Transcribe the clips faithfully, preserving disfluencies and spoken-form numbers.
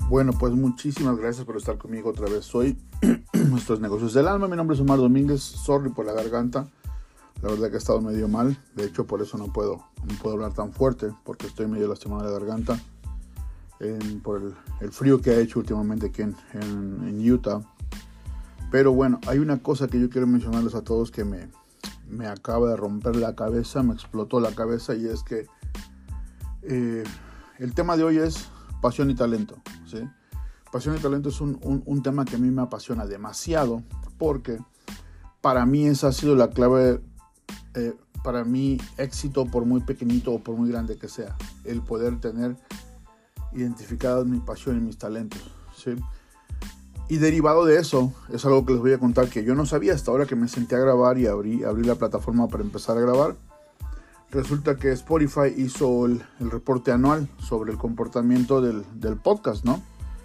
Bueno, pues muchísimas gracias por estar conmigo otra vez hoy. Nuestros negocios del alma. Mi nombre es Omar Domínguez. Sorry por la garganta. La verdad que he estado medio mal. De hecho, por eso no puedo, no puedo hablar tan fuerte, porque estoy medio lastimado de la garganta en, por el, el frío que ha hecho últimamente aquí en, en, en Utah. Pero bueno, hay una cosa que yo quiero mencionarles a todos que me, me acaba de romper la cabeza, me explotó la cabeza, y es que eh, el tema de hoy es pasión y talento, ¿sí? Pasión y talento es un, un, un tema que a mí me apasiona demasiado, porque para mí esa ha sido la clave eh, para mi éxito, por muy pequeñito o por muy grande que sea, el poder tener identificadas mi pasión y mis talentos, ¿sí? Y derivado de eso, es algo que les voy a contar que yo no sabía hasta ahora que me senté a grabar y abrí, abrí la plataforma para empezar a grabar. Resulta que Spotify hizo el, el reporte anual sobre el comportamiento del, del podcast, ¿no?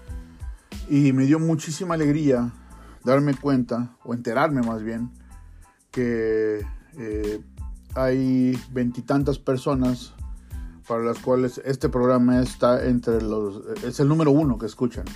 Y me dio muchísima alegría darme cuenta, o enterarme más bien, que eh, hay veintitantas personas para las cuales este programa está entre los... es el número uno que escuchan.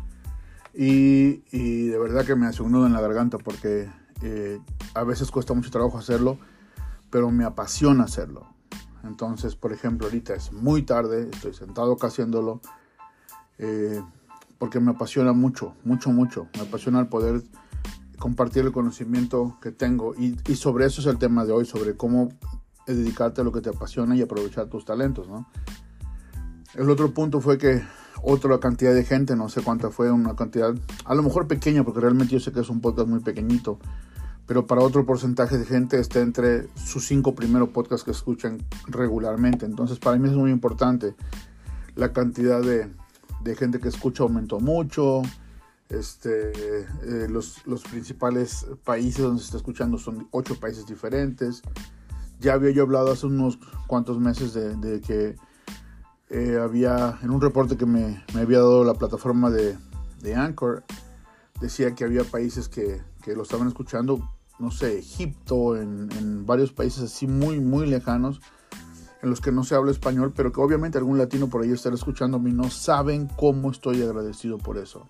Y, y de verdad que me hace un nudo en la garganta, porque eh, a veces cuesta mucho trabajo hacerlo, pero me apasiona hacerlo. Entonces, por ejemplo, ahorita es muy tarde, estoy sentado acá haciéndolo, eh, porque me apasiona mucho, mucho, mucho. Me apasiona el poder compartir el conocimiento que tengo, y, y sobre eso es el tema de hoy, sobre cómo dedicarte a lo que te apasiona y aprovechar tus talentos, ¿no? El otro punto fue que otra cantidad de gente, no sé cuánta fue, una cantidad a lo mejor pequeña, porque realmente yo sé que es un podcast muy pequeñito, pero para otro porcentaje de gente está entre sus cinco primeros podcasts que escuchan regularmente. Entonces para mí es muy importante. La cantidad de, de gente que escucha aumentó mucho. Este, eh, los, los principales países donde se está escuchando son ocho países diferentes. Ya había yo hablado hace unos cuantos meses de, de que eh, había, en un reporte que me, me había dado la plataforma de, de Anchor, decía que había países que, que lo estaban escuchando, no sé, Egipto, en, en varios países así muy, muy lejanos, en los que no se habla español, pero que obviamente algún latino por ahí estará escuchándome, y no saben cómo estoy agradecido por eso.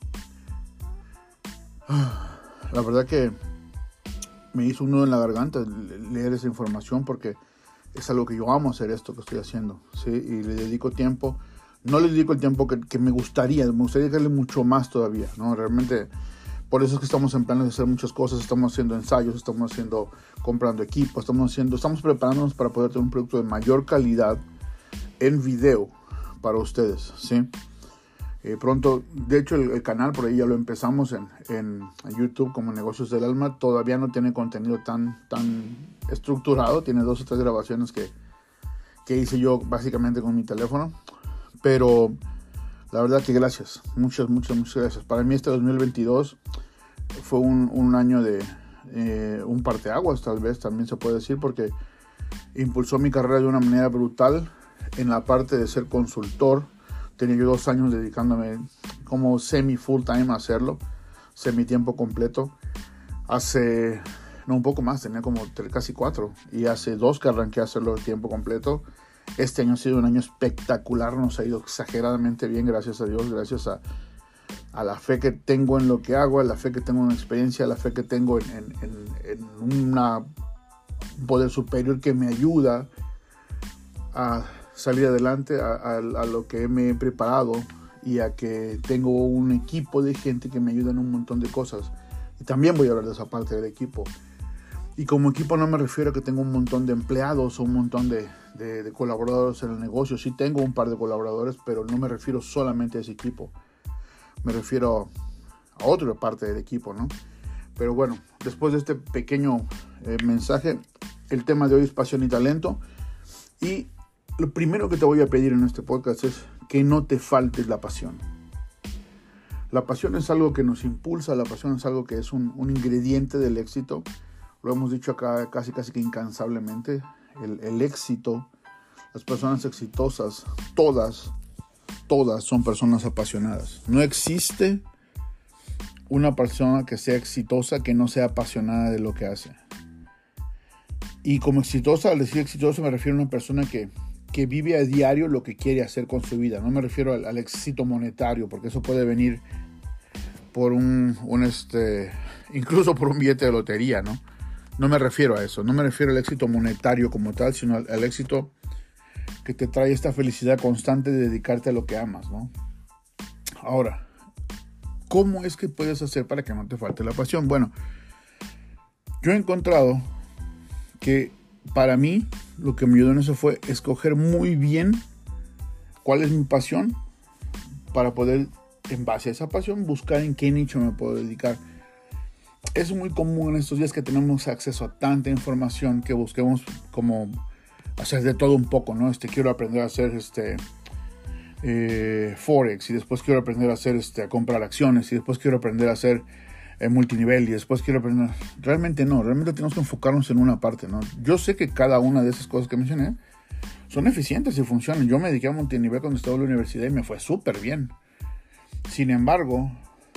La verdad que me hizo un nudo en la garganta leer esa información, porque es algo que yo amo hacer, esto que estoy haciendo, ¿sí? Y le dedico tiempo. No le dedico el tiempo que, que me gustaría, me gustaría dedicarle mucho más todavía, ¿no? Realmente, por eso es que estamos en planes de hacer muchas cosas, estamos haciendo ensayos, estamos haciendo, comprando equipo, estamos haciendo, estamos preparándonos para poder tener un producto de mayor calidad en video para ustedes, ¿sí? Eh, pronto, de hecho el, el canal por ahí ya lo empezamos en, en, en YouTube como Negocios del Alma. Todavía no tiene contenido tan, tan estructurado, tiene dos o tres grabaciones que, que hice yo básicamente con mi teléfono, pero la verdad que gracias, muchas, muchas, muchas gracias. Para mí este dos mil veintidós fue un, un año de eh, un parteaguas, tal vez también se puede decir, porque impulsó mi carrera de una manera brutal en la parte de ser consultor. Tenía yo dos años dedicándome como semi full time a hacerlo, semi tiempo completo. Hace, no, un poco más, tenía como tres, casi cuatro. Y hace dos que arranqué a hacerlo de tiempo completo. Este año ha sido un año espectacular, nos ha ido exageradamente bien, gracias a Dios, gracias a, a la fe que tengo en lo que hago, a la fe que tengo en la experiencia, a la fe que tengo en, en, en, en una, un poder superior que me ayuda a salir adelante, a, a, a lo que me he preparado, y a que tengo un equipo de gente que me ayuda en un montón de cosas. Y también voy a hablar de esa parte del equipo. Y como equipo no me refiero a que tengo un montón de empleados o un montón de, de, de colaboradores en el negocio. Sí tengo un par de colaboradores, pero no me refiero solamente a ese equipo. Me refiero a otra parte del equipo, ¿no? Pero bueno, después de este pequeño eh, mensaje, el tema de hoy es pasión y talento. Y lo primero que te voy a pedir en este podcast es que no te falte la pasión. La pasión es algo que nos impulsa, la pasión es algo que es un, un ingrediente del éxito. Lo hemos dicho acá casi casi que incansablemente. El, el éxito, las personas exitosas, todas, todas son personas apasionadas. No existe una persona que sea exitosa que no sea apasionada de lo que hace. Y como exitosa, al decir exitoso me refiero a una persona que que vive a diario lo que quiere hacer con su vida. No me refiero al, al éxito monetario, porque eso puede venir por un, un este, incluso por un billete de lotería, ¿no? No me refiero a eso, no me refiero al éxito monetario como tal, sino al, al éxito que te trae esta felicidad constante de dedicarte a lo que amas, ¿no? Ahora, ¿cómo es que puedes hacer para que no te falte la pasión? Bueno, yo he encontrado que para mí lo que me ayudó en eso fue escoger muy bien cuál es mi pasión para poder, en base a esa pasión, buscar en qué nicho me puedo dedicar. Es muy común en estos días que tenemos acceso a tanta información que busquemos como hacer de todo un poco, ¿no? Este, quiero aprender a hacer este, eh, Forex, y después quiero aprender a hacer este, a comprar acciones, y después quiero aprender a hacer eh, multinivel, y después quiero aprender... Realmente no, realmente tenemos que enfocarnos en una parte, ¿no? Yo sé que cada una de esas cosas que mencioné son eficientes y funcionan. Yo me dediqué a multinivel cuando estaba en la universidad y me fue súper bien. Sin embargo,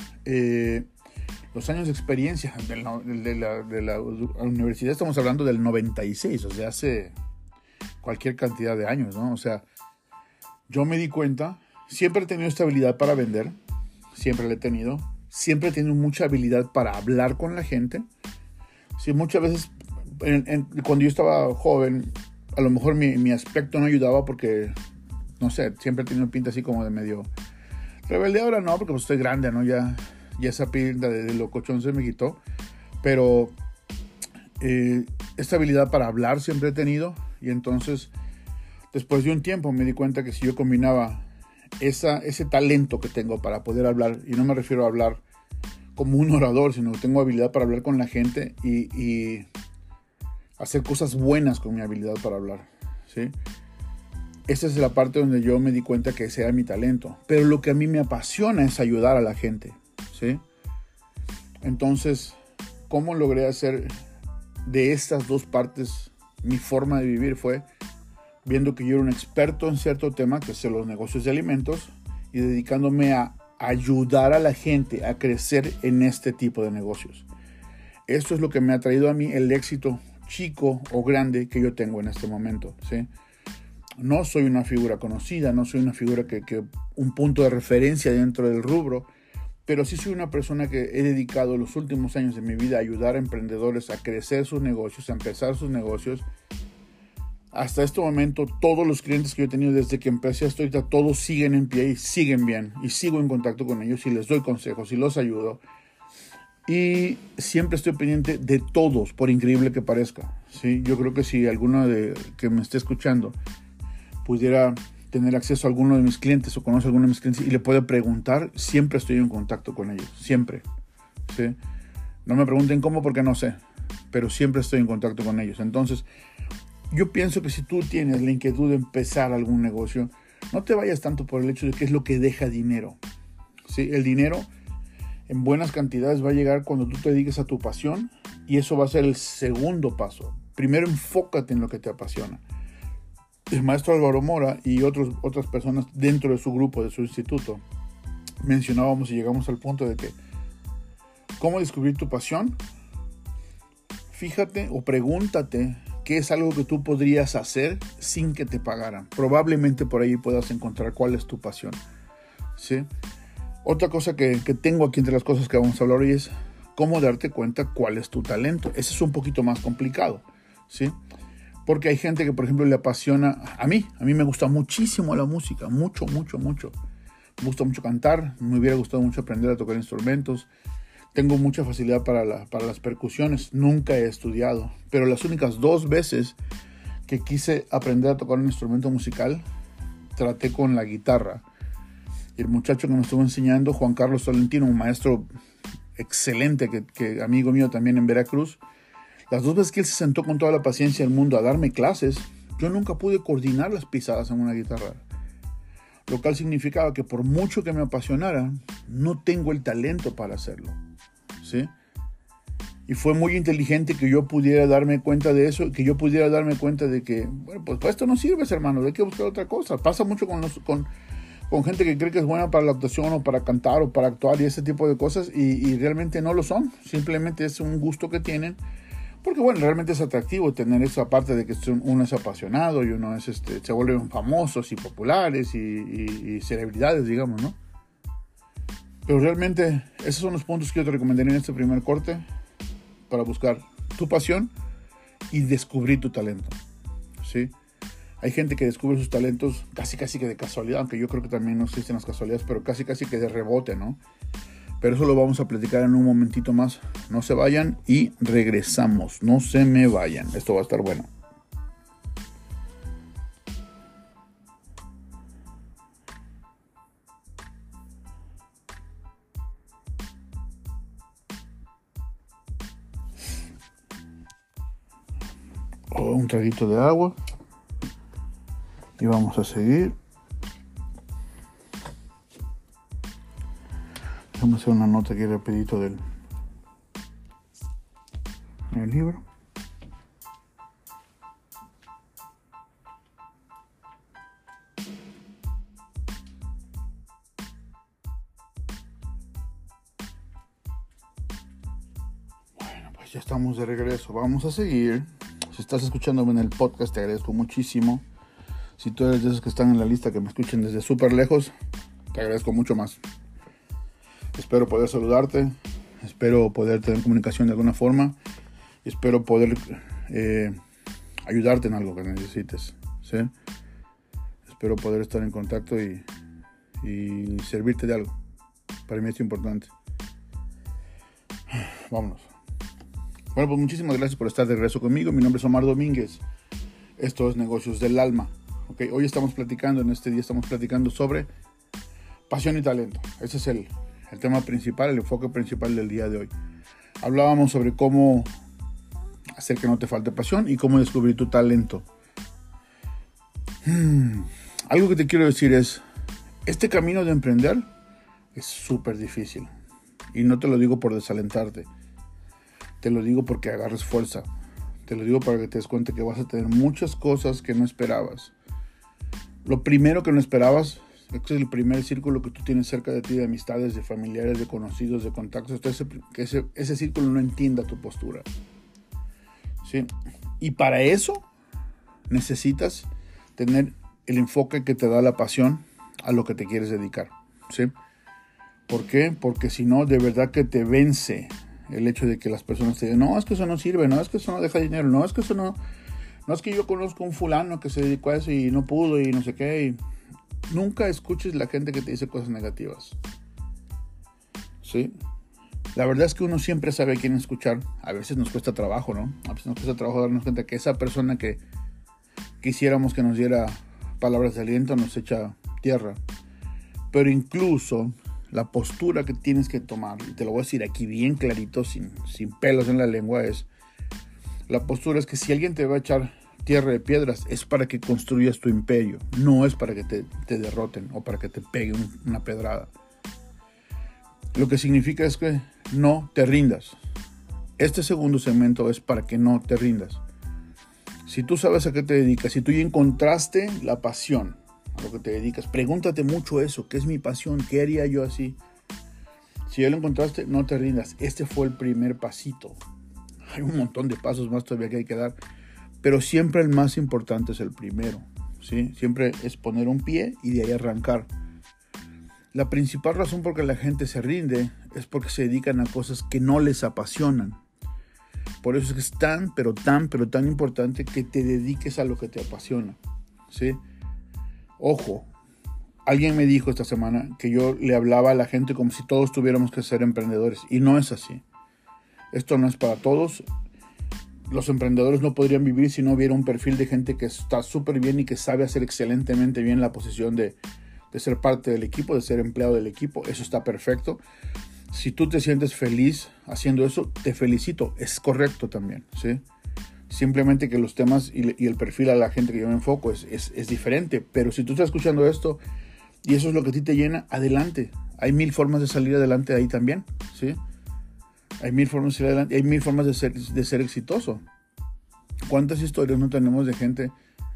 eh, los años de experiencia de la, de, la, de la universidad, estamos hablando del noventa y seis, o sea, hace cualquier cantidad de años, ¿no? O sea, yo me di cuenta, siempre he tenido esta habilidad para vender, siempre la he tenido, siempre he tenido mucha habilidad para hablar con la gente. Sí, muchas veces, en, en, cuando yo estaba joven, a lo mejor mi, mi aspecto no ayudaba porque, no sé, siempre he tenido pinta así como de medio rebelde. Ahora no, porque pues estoy grande, ¿no? Ya, ya esa pinta de, de locochón se me quitó. Pero eh, esta habilidad para hablar siempre he tenido. Y entonces, después de un tiempo me di cuenta que si yo combinaba esa, ese talento que tengo para poder hablar, y no me refiero a hablar como un orador, sino que tengo habilidad para hablar con la gente y, y hacer cosas buenas con mi habilidad para hablar, ¿sí? Esa es la parte donde yo me di cuenta que ese era mi talento. Pero lo que a mí me apasiona es ayudar a la gente, ¿sí? Entonces, ¿cómo logré hacer de estas dos partes mi forma de vivir? Fue viendo que yo era un experto en cierto tema, que son los negocios de alimentos, y dedicándome a ayudar a la gente a crecer en este tipo de negocios. Esto es lo que me ha traído a mí el éxito chico o grande que yo tengo en este momento, ¿sí? No soy una figura conocida, no soy una figura que, que un punto de referencia dentro del rubro, pero sí soy una persona que he dedicado los últimos años de mi vida a ayudar a emprendedores a crecer sus negocios, a empezar sus negocios. Hasta este momento, todos los clientes que yo he tenido desde que empecé hasta ahorita, todos siguen en pie y siguen bien. Y sigo en contacto con ellos y les doy consejos y los ayudo. Y siempre estoy pendiente de todos, por increíble que parezca, ¿sí? Yo creo que si alguno de, que me esté escuchando pudiera tener acceso a alguno de mis clientes o conoce a alguno de mis clientes y le puede preguntar, siempre estoy en contacto con ellos. Siempre, ¿sí? No me pregunten cómo porque no sé, pero siempre estoy en contacto con ellos. Entonces, yo pienso que si tú tienes la inquietud de empezar algún negocio, no te vayas tanto por el hecho de qué es lo que deja dinero, ¿sí? El dinero en buenas cantidades va a llegar cuando tú te dediques a tu pasión, y eso va a ser el segundo paso. Primero enfócate en lo que te apasiona. El maestro Álvaro Mora y otros, otras personas dentro de su grupo, de su instituto, mencionábamos y llegamos al punto de que ¿cómo descubrir tu pasión? Fíjate o pregúntate qué es algo que tú podrías hacer sin que te pagaran. Probablemente por ahí puedas encontrar cuál es tu pasión, ¿sí? Otra cosa que, que tengo aquí entre las cosas que vamos a hablar hoy es cómo darte cuenta cuál es tu talento. Ese es un poquito más complicado, ¿sí? Porque hay gente que, por ejemplo, le apasiona... A mí, a mí me gusta muchísimo la música. Mucho, mucho, mucho. Me gusta mucho cantar. Me hubiera gustado mucho aprender a tocar instrumentos. Tengo mucha facilidad para, la, para las percusiones. Nunca he estudiado. Pero las únicas dos veces que quise aprender a tocar un instrumento musical, traté con la guitarra. Y el muchacho que me estuvo enseñando, Juan Carlos Tolentino, un maestro excelente, que, que amigo mío también en Veracruz, las dos veces que él se sentó con toda la paciencia del mundo a darme clases, yo nunca pude coordinar las pisadas en una guitarra. Lo cual significaba que por mucho que me apasionara, no tengo el talento para hacerlo, ¿sí? Y fue muy inteligente que yo pudiera darme cuenta de eso, que yo pudiera darme cuenta de que, bueno, pues para esto no sirves, hermano, hay que buscar otra cosa. Pasa mucho con, los, con, con gente que cree que es buena para la actuación o para cantar o para actuar y ese tipo de cosas, y, y realmente no lo son. Simplemente es un gusto que tienen Porque bueno, realmente es atractivo tener esa parte de que uno es apasionado y uno es, este, se vuelven famosos y populares y, y, y celebridades, digamos, ¿no? Pero realmente esos son los puntos que yo te recomendaría en este primer corte para buscar tu pasión y descubrir tu talento, ¿sí? Hay gente que descubre sus talentos casi casi que de casualidad, aunque yo creo que también no existen las casualidades, pero casi casi que de rebote, ¿no? Pero eso lo vamos a platicar en un momentito más. No se vayan y regresamos. No se me vayan. Esto va a estar bueno. Oh, un traguito de agua. Y vamos a seguir. Déjame hacer una nota aquí rapidito del, del libro. Bueno, pues ya estamos de regreso. Vamos a seguir. Si estás escuchándome en el podcast, te agradezco muchísimo. Si tú eres de esos que están en la lista que me escuchen desde súper lejos, te agradezco mucho más. Espero poder saludarte, espero poder tener comunicación de alguna forma, espero poder eh, ayudarte en algo que necesites, ¿sí? Espero poder estar en contacto y, y servirte de algo. Para mí es importante. Vámonos. Bueno, pues muchísimas gracias por estar de regreso conmigo. Mi nombre es Omar Domínguez. Esto es Negocios del Alma. Okay, hoy estamos platicando, en este día estamos platicando sobre pasión y talento. Ese es el... El tema principal, el enfoque principal del día de hoy. Hablábamos sobre cómo hacer que no te falte pasión y cómo descubrir tu talento. Hmm. Algo que te quiero decir es, este camino de emprender es súper difícil. Y no te lo digo por desalentarte. Te lo digo porque agarres fuerza. Te lo digo para que te des cuenta que vas a tener muchas cosas que no esperabas. Lo primero que no esperabas, este es el primer círculo que tú tienes cerca de ti, de amistades, de familiares, de conocidos, de contactos, ese, que ese, ese círculo no entienda tu postura, ¿sí? Y para eso necesitas tener el enfoque que te da la pasión a lo que te quieres dedicar, ¿sí? ¿Por qué? Porque si no, de verdad que te vence el hecho de que las personas te digan, no, es que eso no sirve, no, es que eso no deja dinero, no, es que eso no, no es que yo conozco un fulano que se dedicó a eso y no pudo y no sé qué, y nunca escuches la gente que te dice cosas negativas, ¿sí? La verdad es que uno siempre sabe a quién escuchar. A veces nos cuesta trabajo, ¿no? A veces nos cuesta trabajo darnos cuenta que esa persona que quisiéramos que nos diera palabras de aliento nos echa tierra. Pero incluso la postura que tienes que tomar, y te lo voy a decir aquí bien clarito, sin, sin pelos en la lengua, es la postura es que si alguien te va a echar tierra de piedras, es para que construyas tu imperio, no es para que te, te derroten o para que te peguen una pedrada. Lo que significa es que no te rindas. Este segundo segmento es para que no te rindas. Si tú sabes a qué te dedicas, si tú ya encontraste la pasión a lo que te dedicas, pregúntate mucho eso, ¿qué es mi pasión? ¿Qué haría yo así? Si ya lo encontraste, no te rindas. Este fue el primer pasito. Hay un montón de pasos más todavía que hay que dar, pero siempre el más importante es el primero, ¿sí? Siempre es poner un pie y de ahí arrancar. La principal razón por la que la gente se rinde es porque se dedican a cosas que no les apasionan. Por eso es que es tan, pero tan, pero tan importante que te dediques a lo que te apasiona, ¿sí? Ojo, alguien me dijo esta semana que yo le hablaba a la gente como si todos tuviéramos que ser emprendedores, y no es así. Esto no es para todos. Los emprendedores no podrían vivir si no hubiera un perfil de gente que está súper bien y que sabe hacer excelentemente bien la posición de, de ser parte del equipo, de ser empleado del equipo. Eso está perfecto. Si tú te sientes feliz haciendo eso, te felicito. Es correcto también, ¿sí? Simplemente que los temas y, y el perfil a la gente que yo me enfoco es, es, es diferente. Pero si tú estás escuchando esto y eso es lo que a ti te llena, adelante. Hay mil formas de salir adelante ahí también, ¿sí? Hay mil formas de salir adelante, hay mil formas de ser, de ser exitoso. ¿Cuántas historias no tenemos de gente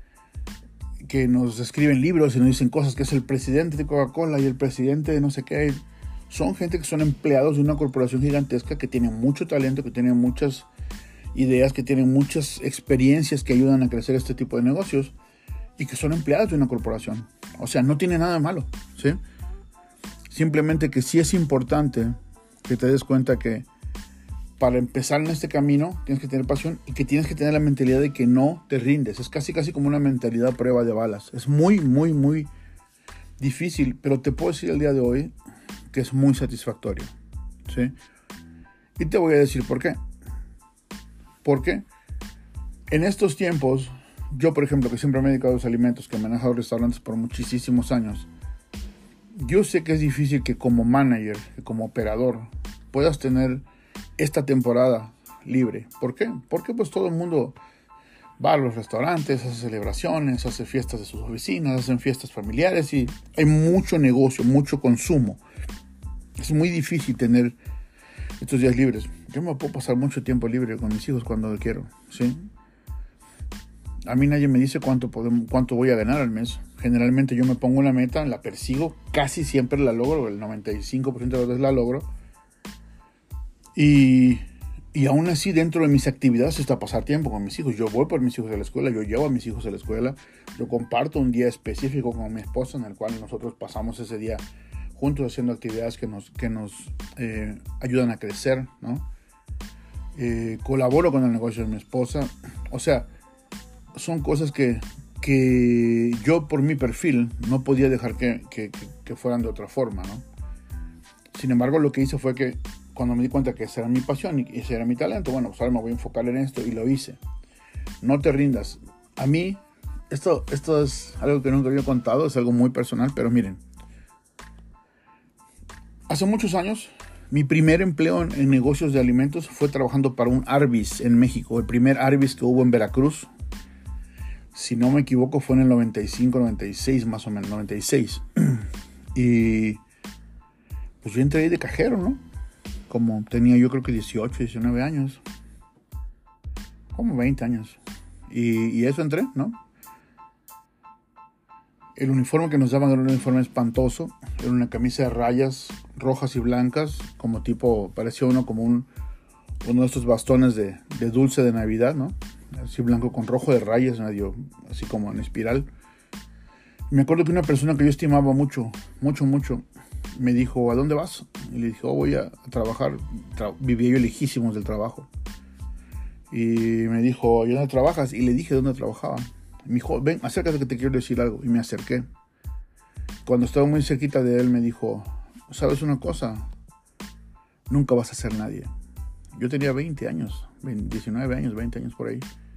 que nos escriben libros y nos dicen cosas, que es el presidente de Coca-Cola y el presidente de no sé qué? Son gente que son empleados de una corporación gigantesca que tiene mucho talento, que tiene muchas ideas, que tienen muchas experiencias que ayudan a crecer este tipo de negocios y que son empleados de una corporación. O sea, no tiene nada de malo, ¿sí? Simplemente que sí es importante que te des cuenta que para empezar en este camino tienes que tener pasión y que tienes que tener la mentalidad de que no te rindes. Es casi casi como una mentalidad a prueba de balas. Es muy, muy, muy difícil, pero te puedo decir el día de hoy que es muy satisfactorio, ¿sí? Y te voy a decir por qué. Porque en estos tiempos, yo por ejemplo, que siempre me he dedicado a los alimentos, que he manejado restaurantes por muchísimos años, yo sé que es difícil que como manager, que como operador, puedas tener esta temporada libre. ¿Por qué? Porque pues todo el mundo va a los restaurantes, hace celebraciones, hace fiestas de sus oficinas, hacen fiestas familiares y hay mucho negocio, mucho consumo. Es muy difícil tener estos días libres. Yo me puedo pasar mucho tiempo libre con mis hijos cuando quiero, ¿sí? A mí nadie me dice cuánto, podemos, cuánto voy a ganar al mes. Generalmente yo me pongo una meta, la persigo, casi siempre la logro, el noventa y cinco por ciento de las veces la logro. Y, y aún así dentro de mis actividades está pasar tiempo con mis hijos. Yo voy por mis hijos a la escuela, yo llevo a mis hijos a la escuela, yo comparto un día específico con mi esposa en el cual nosotros pasamos ese día juntos haciendo actividades que nos, que nos eh, ayudan a crecer, ¿no? Eh, colaboro con el negocio de mi esposa. O sea, son cosas que, que yo por mi perfil no podía dejar que, que, que fueran de otra forma, ¿no? Sin embargo, lo que hice fue que cuando me di cuenta que esa era mi pasión y ese era mi talento, bueno, pues ahora me voy a enfocar en esto y lo hice. No te rindas. A mí, esto, esto es algo que nunca había contado, es algo muy personal, pero miren. Hace muchos años, mi primer empleo en, en negocios de alimentos fue trabajando para un Arby's en México, el primer Arby's que hubo en Veracruz. Si no me equivoco, fue en el noventa y cinco, noventa y seis, más o menos, noventa y seis. Y pues yo entré ahí de cajero, ¿no? Como tenía yo creo que dieciocho, diecinueve años. Como veinte años. Y, y eso entré, ¿no? El uniforme que nos daban era un uniforme espantoso. Era una camisa de rayas rojas y blancas, como tipo, parecía uno como un, uno de estos bastones de, de dulce de Navidad, ¿no? Así blanco con rojo de rayas, medio así como en espiral. Me acuerdo que una persona que yo estimaba mucho, mucho, mucho, me dijo, ¿a dónde vas? Y le dije, oh, voy a, a trabajar. Tra- vivía yo lejísimos del trabajo. Y me dijo, ¿y dónde trabajas? Y le dije dónde trabajaba. Y me dijo, ven, acércate que te quiero decir algo. Y me acerqué. Cuando estaba muy cerquita de él, me dijo, ¿sabes una cosa? Nunca vas a ser nadie. Yo tenía veinte años, diecinueve años, veinte años por ahí.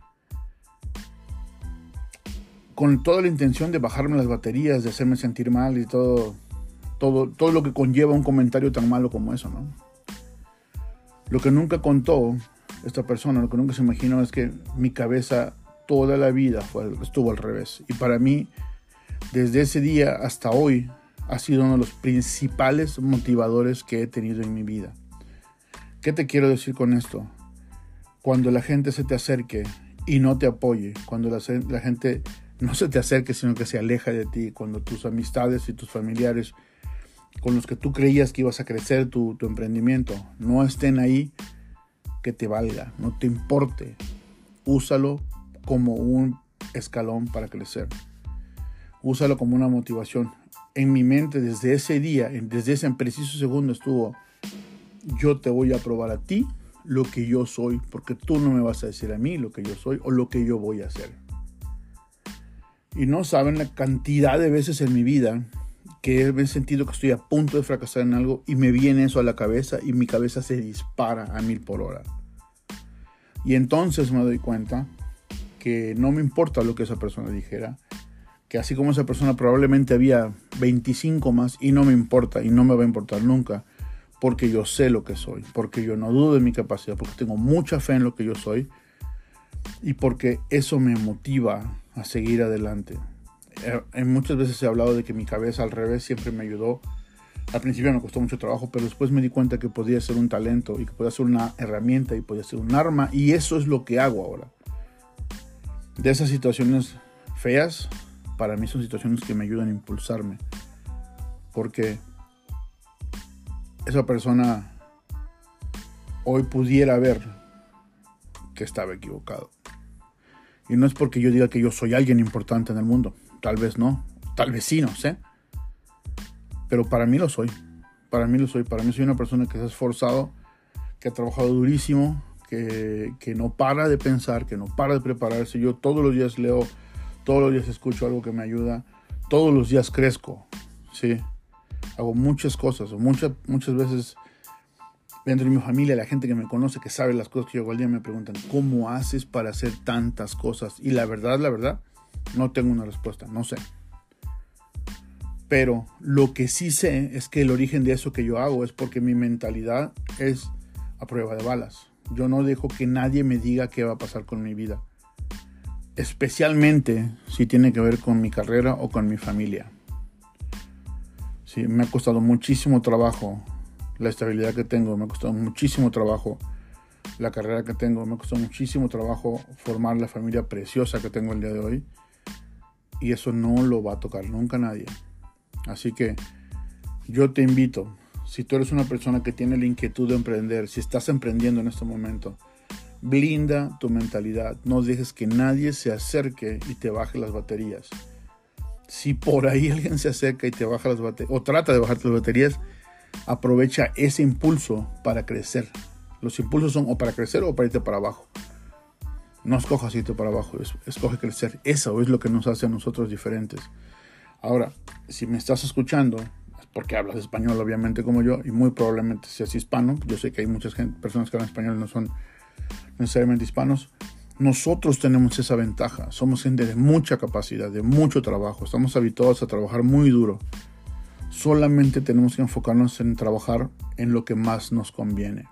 Con toda la intención de bajarme las baterías, de hacerme sentir mal y todo, todo, todo lo que conlleva un comentario tan malo como eso, ¿no? Lo que nunca contó esta persona, lo que nunca se imaginó es que mi cabeza toda la vida fue, estuvo al revés. Y para mí, desde ese día hasta hoy, ha sido uno de los principales motivadores que he tenido en mi vida. ¿Qué te quiero decir con esto? Cuando la gente se te acerque y no te apoye, cuando la, la gente no se te acerque, sino que se aleja de ti, cuando tus amistades y tus familiares con los que tú creías que ibas a crecer tu, tu emprendimiento no estén ahí, que te valga, no te importe. Úsalo como un escalón para crecer. Úsalo como una motivación. En mi mente desde ese día, desde ese preciso segundo estuvo, yo te voy a probar a ti lo que yo soy, porque tú no me vas a decir a mí lo que yo soy o lo que yo voy a hacer. Y no saben la cantidad de veces en mi vida que he sentido que estoy a punto de fracasar en algo y me viene eso a la cabeza y mi cabeza se dispara a mil por hora. Y entonces me doy cuenta que no me importa lo que esa persona dijera, que así como esa persona probablemente había veinticinco más y no me importa y no me va a importar nunca, porque yo sé lo que soy, porque yo no dudo de mi capacidad, porque tengo mucha fe en lo que yo soy y porque eso me motiva a seguir adelante. Eh, muchas veces he hablado de que mi cabeza al revés siempre me ayudó. Al principio me costó mucho trabajo, pero después me di cuenta que podía ser un talento y que podía ser una herramienta y podía ser un arma, y eso es lo que hago ahora. De esas situaciones feas, para mí son situaciones que me ayudan a impulsarme, porque esa persona hoy pudiera ver que estaba equivocado. Y no es porque yo diga que yo soy alguien importante en el mundo. Tal vez no, tal vez sí, no sé. Pero para mí lo soy. Para mí lo soy. Para mí soy una persona que se ha esforzado, que ha trabajado durísimo, que, que no para de pensar, que no para de prepararse. Yo todos los días leo, todos los días escucho algo que me ayuda. Todos los días crezco, ¿sí? Hago muchas cosas. Muchas, muchas veces dentro de mi familia, la gente que me conoce, que sabe las cosas que yo hago al día, me preguntan, ¿cómo haces para hacer tantas cosas? Y la verdad, la verdad, no tengo una respuesta, no sé. Pero lo que sí sé es que el origen de eso que yo hago es porque mi mentalidad es a prueba de balas. Yo no dejo que nadie me diga qué va a pasar con mi vida. Especialmente si tiene que ver con mi carrera o con mi familia. Sí, me ha costado muchísimo trabajo la estabilidad que tengo, me ha costado muchísimo trabajo la carrera que tengo, me ha costado muchísimo trabajo formar la familia preciosa que tengo el día de hoy, y eso no lo va a tocar nunca nadie. Así que yo te invito, si tú eres una persona que tiene la inquietud de emprender, si estás emprendiendo en este momento, blinda tu mentalidad, no dejes que nadie se acerque y te baje las baterías. Si por ahí alguien se acerca y te baja las baterías, o trata de bajarte las baterías, aprovecha ese impulso para crecer. Los impulsos son o para crecer o para irte para abajo. No escojas irte para abajo, escoge crecer. Eso es lo que nos hace a nosotros diferentes. Ahora, si me estás escuchando, es porque hablas español obviamente como yo, y muy probablemente seas hispano. Yo sé que hay muchas gente, personas que hablan español y no son necesariamente hispanos. Nosotros tenemos esa ventaja. Somos gente de mucha capacidad, de mucho trabajo. Estamos habituados a trabajar muy duro. Solamente tenemos que enfocarnos en trabajar en lo que más nos conviene.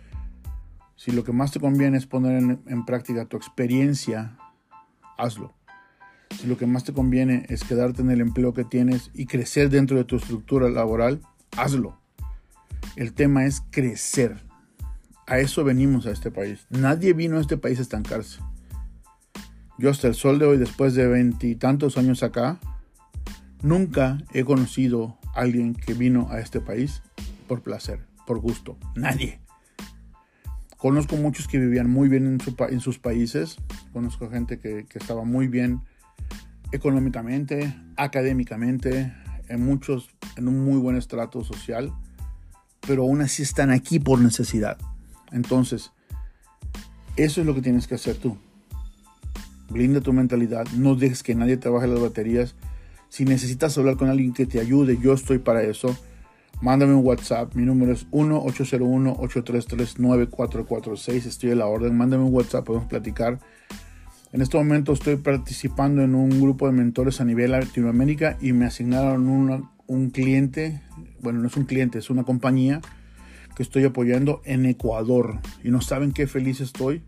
Si lo que más te conviene es poner en, en práctica tu experiencia, hazlo. Si lo que más te conviene es quedarte en el empleo que tienes y crecer dentro de tu estructura laboral, hazlo. El tema es crecer. A eso venimos a este país. Nadie vino a este país a estancarse. Yo hasta el sol de hoy, después de veintitantos años acá, nunca he conocido a alguien que vino a este país por placer, por gusto. Nadie. Conozco muchos que vivían muy bien en, su, en sus países. Conozco gente que, que estaba muy bien económicamente, académicamente, en muchos, en un muy buen estrato social, pero aún así están aquí por necesidad. Entonces, eso es lo que tienes que hacer tú. Blinda tu mentalidad, no dejes que nadie te baje las baterías. Si necesitas hablar con alguien que te ayude, yo estoy para eso. Mándame un WhatsApp, mi número es uno ocho cero uno, ocho tres tres, nueve cuatro cuatro seis, estoy a la orden. Mándame un WhatsApp, podemos platicar. En este momento estoy participando en un grupo de mentores a nivel Latinoamérica y me asignaron una, un cliente, bueno, no es un cliente, es una compañía que estoy apoyando en Ecuador. Y no saben qué feliz estoy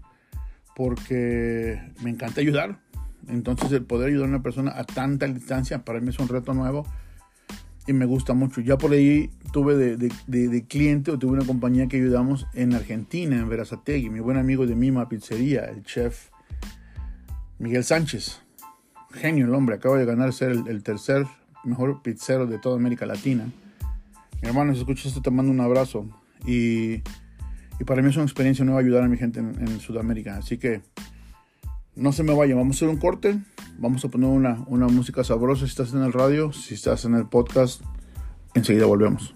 porque me encanta ayudar. Entonces el poder ayudar a una persona a tanta distancia para mí es un reto nuevo y me gusta mucho. Ya por ahí tuve de, de, de, de cliente o tuve una compañía que ayudamos en Argentina, en Verazategui. Mi buen amigo de Mima Pizzería, el chef Miguel Sánchez. Genio el hombre, acaba de ganar ser el, el tercer mejor pizzero de toda América Latina. Mi hermano, si escuchas esto, te mando un abrazo. Y, y para mí es una experiencia nueva ayudar a mi gente en, en Sudamérica. Así que no se me vayan, vamos a hacer un corte. Vamos a poner una, una música sabrosa si estás en el radio, si estás en el podcast. Enseguida volvemos.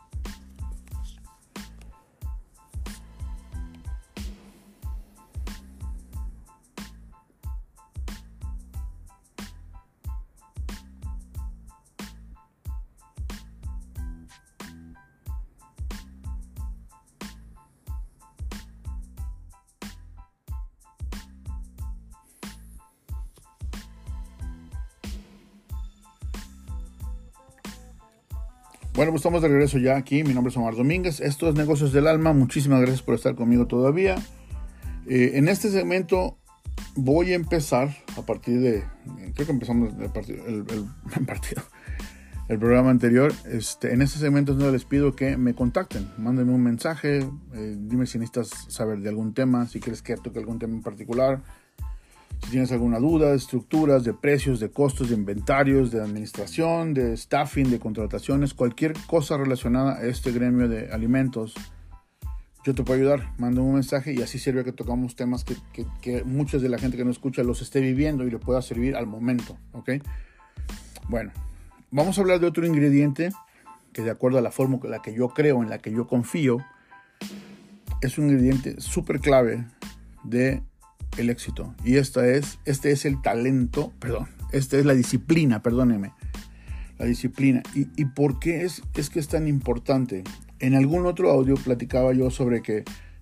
Bueno, pues estamos de regreso ya aquí. Mi nombre es Omar Domínguez. Esto es Negocios del Alma. Muchísimas gracias por estar conmigo todavía. Eh, en este segmento voy a empezar a partir de... Creo que empezamos el partido, el, el, el, partido, el programa anterior. Este, en este segmento es donde les pido que me contacten. Mándenme un mensaje. Eh, dime si necesitas saber de algún tema. Si quieres que toque algún tema en particular. Si tienes alguna duda de estructuras, de precios, de costos, de inventarios, de administración, de staffing, de contrataciones, cualquier cosa relacionada a este gremio de alimentos, yo te puedo ayudar, mándame un mensaje y así sirve que tocamos temas que, que, que mucha de la gente que nos escucha los esté viviendo y le pueda servir al momento, ¿ok? Bueno, vamos a hablar de otro ingrediente que de acuerdo a la forma en la que yo creo, en la que yo confío, es un ingrediente súper clave de el éxito. Y esta es, este es el talento, perdón, esta es la disciplina, perdóneme, la disciplina. ¿Y, y por qué es, es que es tan importante? En algún otro audio platicaba yo sobre que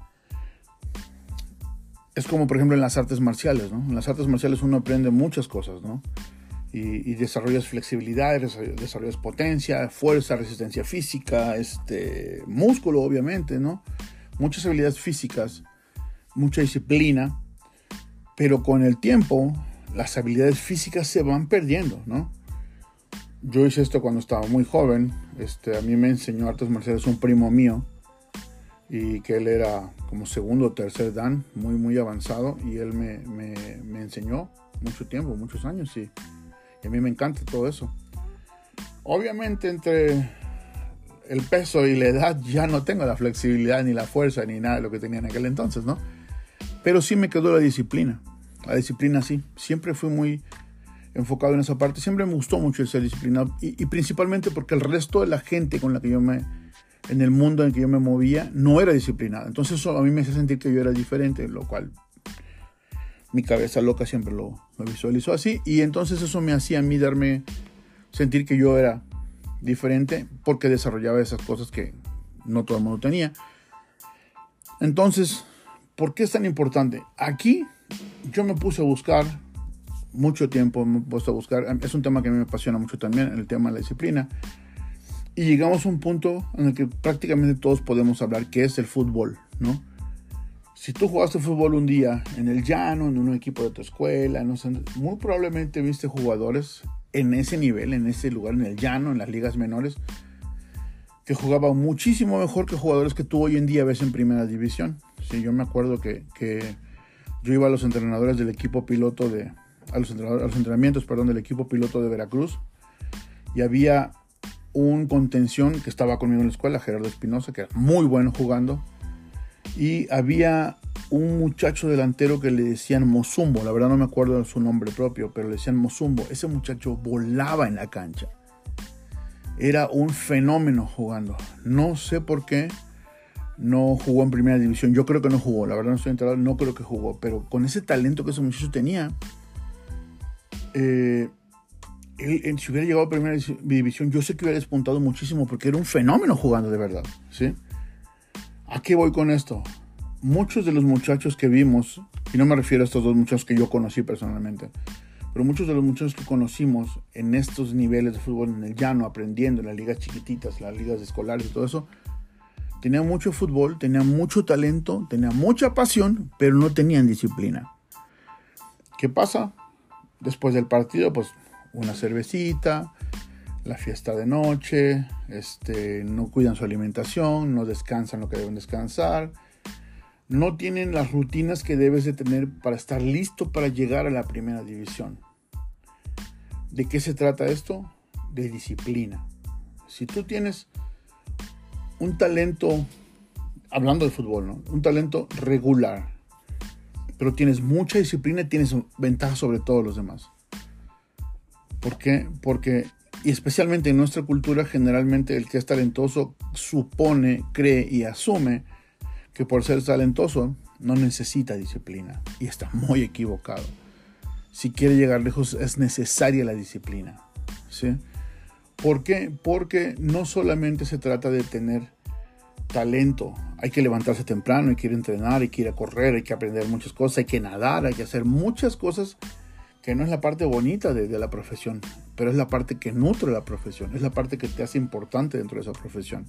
es como, por ejemplo, en las artes marciales, ¿no? En las artes marciales uno aprende muchas cosas, ¿no? Y, y desarrollas flexibilidad, desarrollas potencia, fuerza, resistencia física, este, músculo, obviamente, ¿no? Muchas habilidades físicas, mucha disciplina, pero con el tiempo las habilidades físicas se van perdiendo, ¿no? Yo hice esto cuando estaba muy joven. Este, a mí me enseñó artes marciales un primo mío, y que él era como segundo o tercer dan, muy muy avanzado, y él me, me, me enseñó mucho tiempo, muchos años, y, y a mí me encanta todo eso. Obviamente entre el peso y la edad ya no tengo la flexibilidad ni la fuerza ni nada de lo que tenía en aquel entonces, ¿no? Pero sí me quedó la disciplina. La disciplina sí, siempre fui muy enfocado en esa parte. Siempre me gustó mucho el ser disciplinado y, y principalmente porque el resto de la gente con la que yo me, en el mundo en el que yo me movía, no era disciplinada. Entonces eso a mí me hacía sentir que yo era diferente, lo cual mi cabeza loca siempre lo, lo visualizó así. Y entonces eso me hacía a mí darme, sentir que yo era diferente porque desarrollaba esas cosas que no todo el mundo tenía. Entonces, ¿por qué es tan importante? Aquí yo me puse a buscar mucho tiempo, me he puesto a buscar, es un tema que a mí me apasiona mucho también, el tema de la disciplina, y llegamos a un punto en el que prácticamente todos podemos hablar que es el fútbol, ¿no? Si tú jugaste fútbol un día en el llano, en un equipo de tu escuela, no sé, muy probablemente viste jugadores en ese nivel, en ese lugar, en el llano, en las ligas menores, que jugaban muchísimo mejor que jugadores que tú hoy en día ves en primera división. Sí, yo me acuerdo que, que yo iba a los entrenadores del equipo piloto de A los, a los entrenamientos perdón, del equipo piloto de Veracruz, y había un contención que estaba conmigo en la escuela, Gerardo Espinosa, que era muy bueno jugando, y había un muchacho delantero que le decían Mozumbo, la verdad no me acuerdo de su nombre propio, pero le decían Mozumbo. Ese muchacho volaba en la cancha, era un fenómeno jugando. No sé por qué no jugó en primera división, yo creo que no jugó, la verdad no estoy enterado, no creo que jugó, pero con ese talento que ese muchacho tenía, Eh, él, él, si hubiera llegado a primera división, yo sé que hubiera despuntado muchísimo porque era un fenómeno jugando de verdad, ¿sí? ¿A qué voy con esto? Muchos de los muchachos que vimos, y no me refiero a estos dos muchachos que yo conocí personalmente, pero muchos de los muchachos que conocimos en estos niveles de fútbol, en el llano, aprendiendo, en las ligas chiquititas, las ligas escolares y todo eso, tenían mucho fútbol, tenían mucho talento, tenían mucha pasión, pero no tenían disciplina. ¿Qué pasa? Después del partido, pues una cervecita, la fiesta de noche, este, no cuidan su alimentación, no descansan lo que deben descansar, no tienen las rutinas que debes de tener para estar listo para llegar a la primera división. ¿De qué se trata esto? De disciplina. Si tú tienes un talento, hablando de fútbol, ¿no? Un talento regular, pero tienes mucha disciplina y tienes ventaja sobre todos los demás. ¿Por qué? Porque, y especialmente en nuestra cultura, generalmente el que es talentoso supone, cree y asume que por ser talentoso no necesita disciplina. Y está muy equivocado. Si quiere llegar lejos es necesaria la disciplina, ¿sí? ¿Por qué? Porque no solamente se trata de tener talento. Hay que levantarse temprano, hay que ir a entrenar, hay que ir a correr, hay que aprender muchas cosas, hay que nadar, hay que hacer muchas cosas que no es la parte bonita de, de la profesión, pero es la parte que nutre la profesión, es la parte que te hace importante dentro de esa profesión.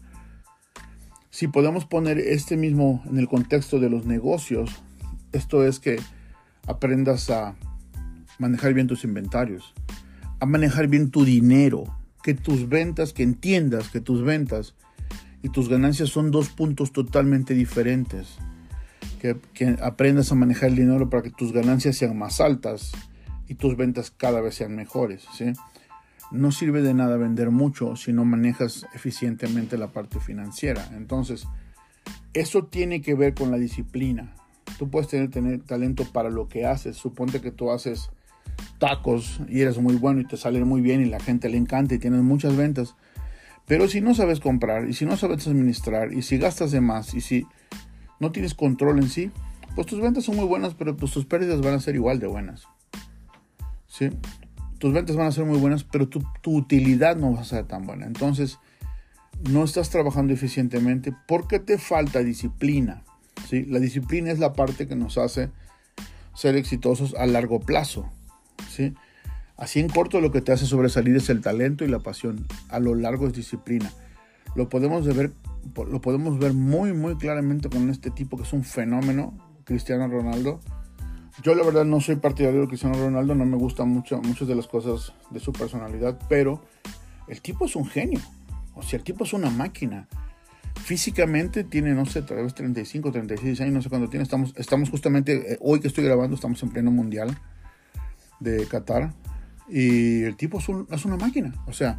Si podemos poner este mismo en el contexto de los negocios, esto es que aprendas a manejar bien tus inventarios, a manejar bien tu dinero, que tus ventas, que entiendas que tus ventas y tus ganancias son dos puntos totalmente diferentes. Que, que aprendas a manejar el dinero para que tus ganancias sean más altas y tus ventas cada vez sean mejores, ¿sí? No sirve de nada vender mucho si no manejas eficientemente la parte financiera. Entonces, Eso tiene que ver con la disciplina. Tú puedes tener, tener talento para lo que haces. Suponte que tú haces tacos y eres muy bueno y te salen muy bien y la gente le encanta y tienes muchas ventas. Pero si no sabes comprar y si no sabes administrar y si gastas de más y si no tienes control en sí, pues tus ventas son muy buenas, pero pues tus pérdidas van a ser igual de buenas. ¿Sí? Tus ventas van a ser muy buenas, pero tu, tu utilidad no va a ser tan buena. Entonces, no estás trabajando eficientemente porque te falta disciplina. ¿Sí? La disciplina es la parte que nos hace ser exitosos a largo plazo. ¿Sí? Así en corto, lo que te hace sobresalir es el talento y la pasión. A lo largo es disciplina. Lo podemos ver, lo podemos ver muy, muy claramente con este tipo que es un fenómeno, Cristiano Ronaldo. Yo la verdad no soy partidario de Cristiano Ronaldo, no me gustan mucho, muchas de las cosas de su personalidad, pero el tipo es un genio. O sea, el tipo es una máquina. Físicamente tiene, no sé, tal vez treinta y cinco, treinta y seis años, no sé cuánto tiene. Estamos, estamos justamente, eh, hoy que estoy grabando, estamos en pleno mundial de Qatar. Y el tipo es, un, es una máquina. O sea,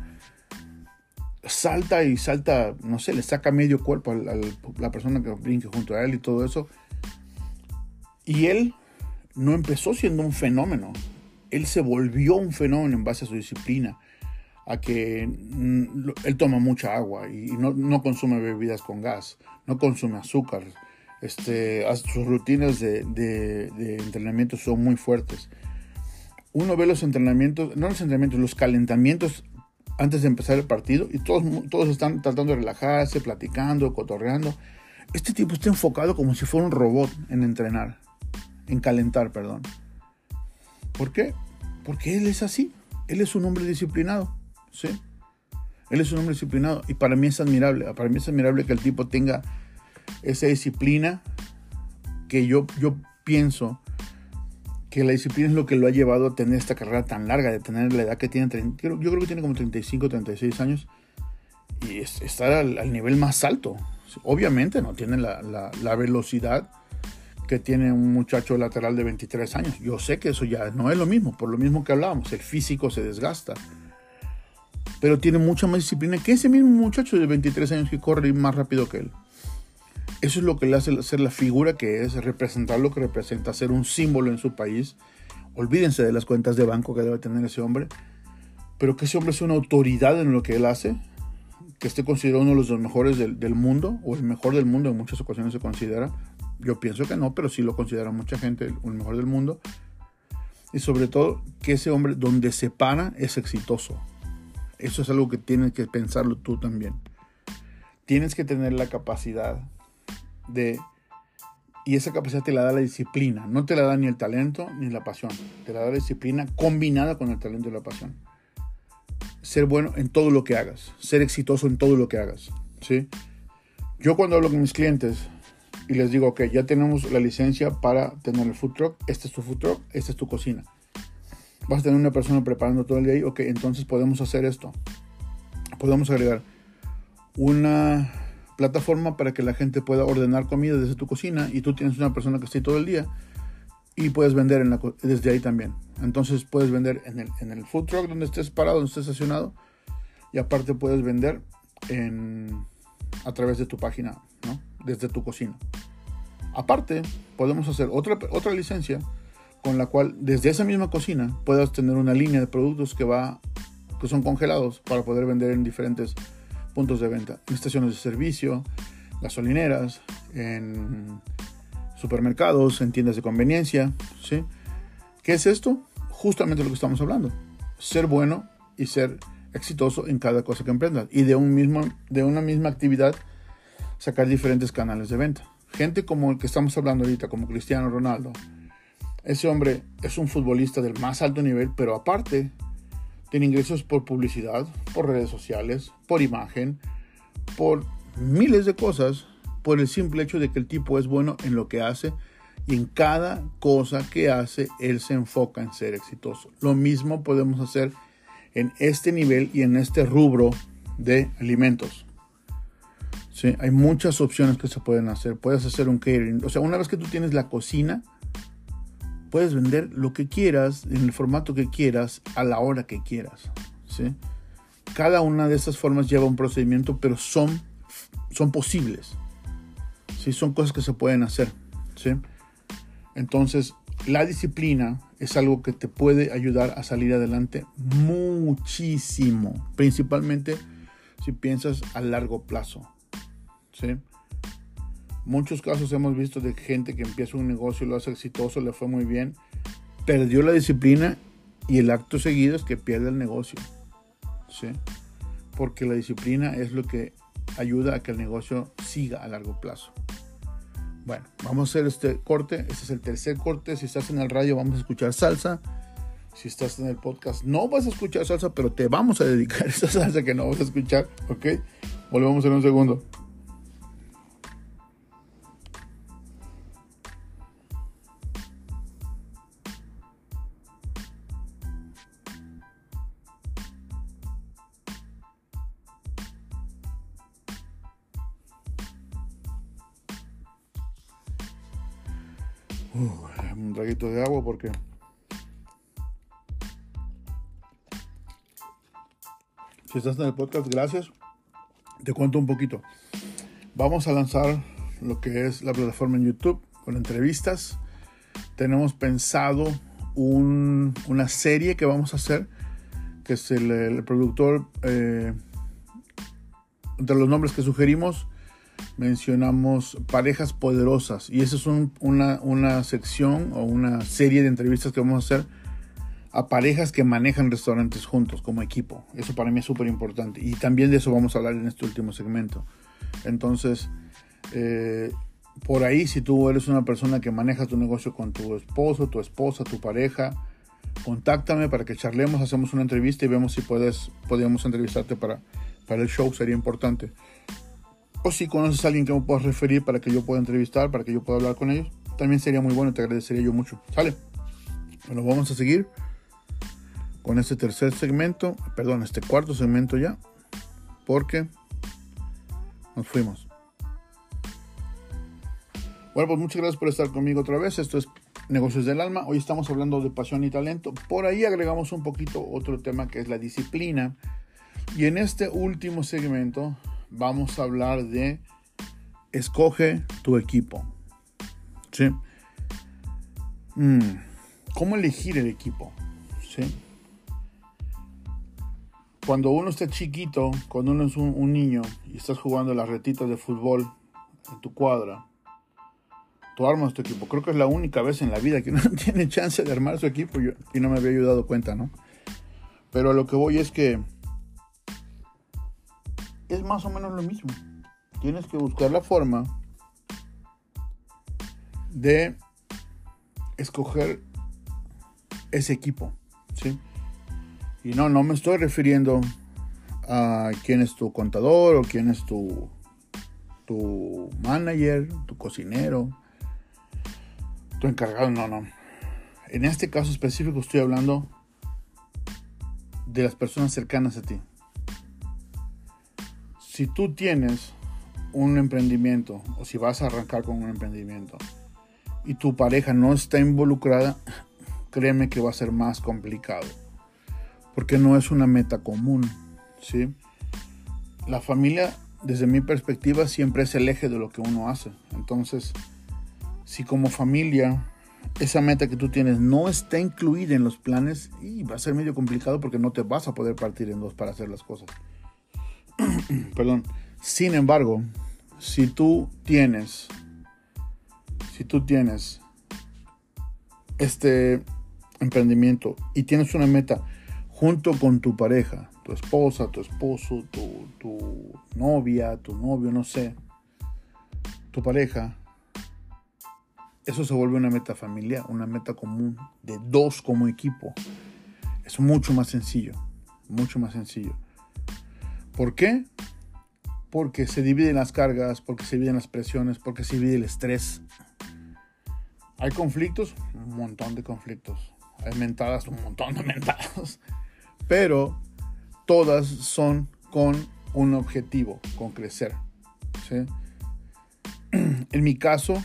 salta y salta, no sé, le saca medio cuerpo a la persona que brinque junto a él y todo eso. Y él no empezó siendo un fenómeno. Él se volvió un fenómeno en base a su disciplina. A que mm, él toma mucha agua y no, no consume bebidas con gas, no consume azúcar. Este, sus rutinas de, de, de entrenamiento son muy fuertes. Uno ve los entrenamientos, no los entrenamientos, los calentamientos antes de empezar el partido y todos, todos están tratando de relajarse, platicando, cotorreando. Este tipo está enfocado como si fuera un robot en entrenar, en calentar, perdón. ¿Por qué? Porque él es así. Él es un hombre disciplinado. ¿Sí? Él es un hombre disciplinado y para mí es admirable. Para mí es admirable que el tipo tenga esa disciplina que yo, yo pienso que la disciplina es lo que lo ha llevado a tener esta carrera tan larga, de tener la edad que tiene. Yo creo que tiene como treinta y cinco, treinta y seis años y es, estar al, al nivel más alto. Obviamente no tiene la, la, la velocidad que tiene un muchacho lateral de veintitrés años. Yo sé que eso ya no es lo mismo, por lo mismo que hablábamos, el físico se desgasta. Pero tiene mucha más disciplina que ese mismo muchacho de veintitrés años que corre más rápido que él. Eso es lo que le hace ser la figura que es, representar lo que representa, ser un símbolo en su país. Olvídense de las cuentas de banco que debe tener ese hombre, pero que ese hombre es una autoridad en lo que él hace, que esté considerado uno de los mejores del, del mundo, o el mejor del mundo, en muchas ocasiones se considera. Yo pienso que no, pero sí lo considera mucha gente el, el mejor del mundo. Y sobre todo, que ese hombre donde se para es exitoso. Eso es algo que tienes que pensarlo tú también. Tienes que tener la capacidad de... Y esa capacidad te la da la disciplina. No te la da ni el talento ni la pasión. Te la da la disciplina combinada con el talento y la pasión. Ser bueno en todo lo que hagas. Ser exitoso en todo lo que hagas. ¿Sí? Yo cuando hablo con mis clientes y les digo, ok, ya tenemos la licencia para tener el food truck. Este es tu food truck, esta es tu cocina. Vas a tener una persona preparando todo el día ahí. Ok, entonces podemos hacer esto. Podemos agregar una plataforma para que la gente pueda ordenar comida desde tu cocina y tú tienes una persona que esté todo el día y puedes vender en la, desde ahí también. Entonces puedes vender en el, en el food truck donde estés parado, donde estés estacionado, y aparte puedes vender en, a través de tu página, ¿no? Desde tu cocina. Aparte, podemos hacer otra, otra licencia con la cual desde esa misma cocina puedas tener una línea de productos que, va, que son congelados para poder vender en diferentes puntos de venta, en estaciones de servicio, gasolineras, en supermercados, en tiendas de conveniencia, ¿sí? ¿Qué es esto? Justamente lo que estamos hablando. Ser bueno y ser exitoso en cada cosa que emprendas. Y de, un mismo, de una misma actividad sacar diferentes canales de venta. Gente como el que estamos hablando ahorita, como Cristiano Ronaldo. Ese hombre es un futbolista del más alto nivel, pero aparte tiene ingresos por publicidad, por redes sociales, por imagen, por miles de cosas, por el simple hecho de que el tipo es bueno en lo que hace y en cada cosa que hace, él se enfoca en ser exitoso. Lo mismo podemos hacer en este nivel y en este rubro de alimentos. Sí, hay muchas opciones que se pueden hacer. Puedes hacer un catering. O sea, una vez que tú tienes la cocina, puedes vender lo que quieras, en el formato que quieras, a la hora que quieras. ¿Sí? Cada una de esas formas lleva un procedimiento, pero son, son posibles. ¿sí? Son cosas que se pueden hacer, ¿sí? Entonces, la disciplina es algo que te puede ayudar a salir adelante muchísimo, principalmente si piensas a largo plazo, ¿sí? Muchos casos hemos visto de gente que empieza un negocio, lo hace exitoso, le fue muy bien, perdió la disciplina y el acto seguido es que pierde el negocio, ¿sí? Porque la disciplina es lo que ayuda a que el negocio siga a largo plazo. Bueno, vamos a hacer este corte. Este es el tercer corte. Si estás en el radio, vamos a escuchar salsa. Si estás en el podcast, no vas a escuchar salsa, pero te vamos a dedicar a esa salsa que no vas a escuchar, ¿ok? Volvemos en un segundo. Uh, un traguito de agua porque si estás en el podcast, gracias. Te cuento un poquito. Vamos a lanzar lo que es la plataforma en YouTube con entrevistas. Tenemos pensado un, una serie que vamos a hacer, que es el, el productor, eh, entre los nombres que sugerimos, mencionamos parejas poderosas, y esa es un, una, una sección o una serie de entrevistas que vamos a hacer a parejas que manejan restaurantes juntos como equipo. Eso para mí es súper importante, y también de eso vamos a hablar en este último segmento. Entonces, eh, por ahí, si tú eres una persona que maneja tu negocio con tu esposo, tu esposa, tu pareja, contáctame para que charlemos, hacemos una entrevista y vemos si puedes, podríamos entrevistarte para, para el show, sería importante. O si conoces a alguien que me puedas referir para que yo pueda entrevistar, para que yo pueda hablar con ellos, también sería muy bueno, te agradecería yo mucho. ¿Sale? Bueno, vamos a seguir con este tercer segmento, perdón, este cuarto segmento ya, porque nos fuimos. Bueno, pues muchas gracias por estar conmigo otra vez. Esto es Negocios del Alma. Hoy estamos hablando de pasión y talento. Por ahí agregamos un poquito otro tema que es la disciplina. Y en este último segmento vamos a hablar de escoge tu equipo. ¿Sí? Mm, ¿Cómo elegir el equipo? ¿Sí? Cuando uno está chiquito, cuando uno es un, un niño y estás jugando las retitas de fútbol en tu cuadra, tú armas tu equipo. Creo que es la única vez en la vida que uno tiene chance de armar su equipo, yo, y no me había dado cuenta, ¿no? Pero a lo que voy es que es más o menos lo mismo. Tienes que buscar la forma de escoger ese equipo, ¿sí? Y no, no me estoy refiriendo a quién es tu contador o quién es tu, tu manager, tu cocinero, tu encargado, no, no. En este caso específico estoy hablando de las personas cercanas a ti. Si tú tienes un emprendimiento o si vas a arrancar con un emprendimiento y tu pareja no está involucrada, créeme que va a ser más complicado, porque no es una meta común, ¿sí? La familia, desde mi perspectiva, siempre es el eje de lo que uno hace. Entonces, si como familia esa meta que tú tienes no está incluida en los planes, y va a ser medio complicado porque no te vas a poder partir en dos para hacer las cosas. Perdón. Sin embargo, si tú tienes, si tú tienes este emprendimiento y tienes una meta junto con tu pareja, tu esposa, tu esposo, tu, tu novia, tu novio, no sé, tu pareja, eso se vuelve una meta familiar, una meta común de dos como equipo. Es mucho más sencillo, mucho más sencillo. ¿Por qué? Porque se dividen las cargas, porque se dividen las presiones, porque se divide el estrés. ¿Hay conflictos? Un montón de conflictos. Hay mentadas, un montón de mentadas. Pero todas son con un objetivo, con crecer, ¿sí? En mi caso,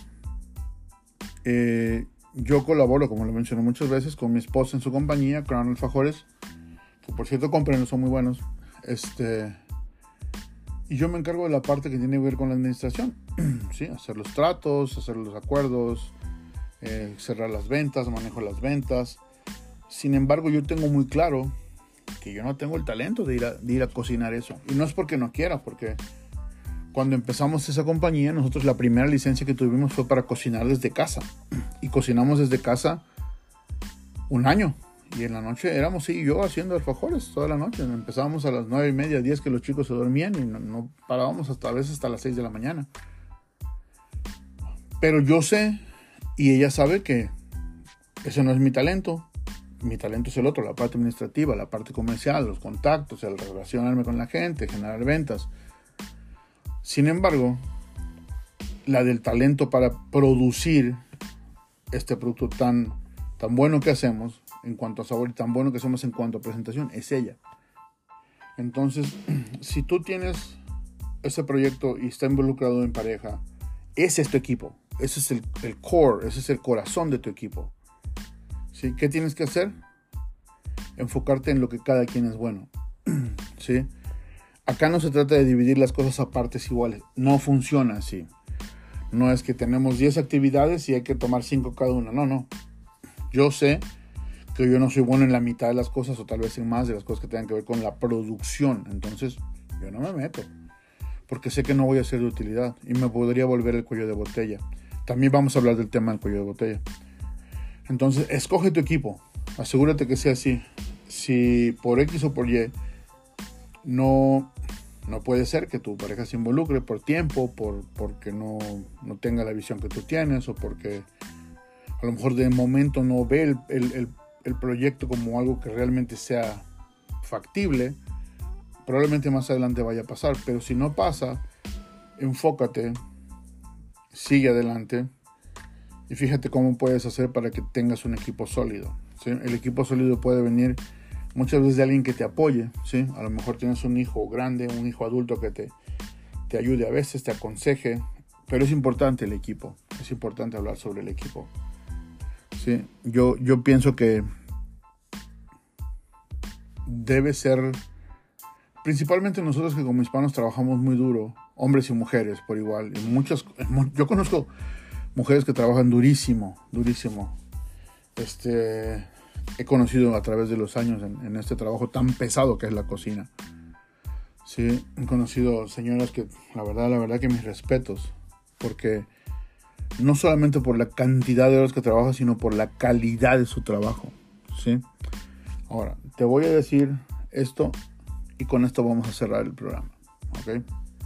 eh, yo colaboro, como lo mencioné muchas veces, con mi esposa en su compañía, Crown Alfajores, que por cierto, compren, son muy buenos. Este, Y yo me encargo de la parte que tiene que ver con la administración, ¿sí? Hacer los tratos, hacer los acuerdos, eh, cerrar las ventas, manejo las ventas. Sin embargo, yo tengo muy claro que yo no tengo el talento de ir a, de ir a cocinar eso. Y no es porque no quiera, porque cuando empezamos esa compañía, nosotros la primera licencia que tuvimos fue para cocinar desde casa. Y cocinamos desde casa un año. Y en la noche éramos sí y yo haciendo alfajores toda la noche. Empezábamos a las nueve y media, diez que los chicos se dormían y no, no parábamos hasta a veces hasta las seis de la mañana. Pero yo sé y ella sabe que ese no es mi talento. Mi talento es el otro, la parte administrativa, la parte comercial, los contactos, el relacionarme con la gente, generar ventas. Sin embargo, la del talento para producir este producto tan, tan bueno que hacemos en cuanto a sabor y tan bueno que hacemos en cuanto a presentación es ella. Entonces, si tú tienes ese proyecto y está involucrado en pareja, ese es tu equipo, ese es el, el core, ese es el corazón de tu equipo. ¿Sí? ¿Qué tienes que hacer? Enfocarte en lo que cada quien es bueno. ¿Sí? Acá no se trata de dividir las cosas a partes iguales. No funciona así. No es que tenemos diez actividades y hay que tomar cinco cada una. No, no. Yo sé que yo no soy bueno en la mitad de las cosas o tal vez en más de las cosas que tengan que ver con la producción. Entonces, yo no me meto. Porque sé que no voy a ser de utilidad y me podría volver el cuello de botella. También vamos a hablar del tema del cuello de botella. Entonces, escoge tu equipo. Asegúrate que sea así. Si por X o por Y no, no puede ser que tu pareja se involucre por tiempo, por, porque no, no tenga la visión que tú tienes o porque a lo mejor de momento no ve el, el, el, el proyecto como algo que realmente sea factible, probablemente más adelante vaya a pasar. Pero si no pasa, enfócate, sigue adelante. Y fíjate cómo puedes hacer para que tengas un equipo sólido, ¿sí? El equipo sólido puede venir muchas veces de alguien que te apoye, ¿sí? A lo mejor tienes un hijo grande, un hijo adulto que te, te ayude a veces, te aconseje. Pero es importante el equipo. Es importante hablar sobre el equipo, ¿sí? Yo, yo pienso que debe ser, principalmente nosotros que como hispanos trabajamos muy duro, hombres y mujeres por igual. Y muchas, yo conozco mujeres que trabajan durísimo, durísimo. Este, he conocido a través de los años en, en este trabajo tan pesado que es la cocina. Sí, he conocido señoras que, la verdad, la verdad que mis respetos. Porque no solamente por la cantidad de horas que trabaja, sino por la calidad de su trabajo. ¿Sí? Ahora, te voy a decir esto y con esto vamos a cerrar el programa. ¿Ok?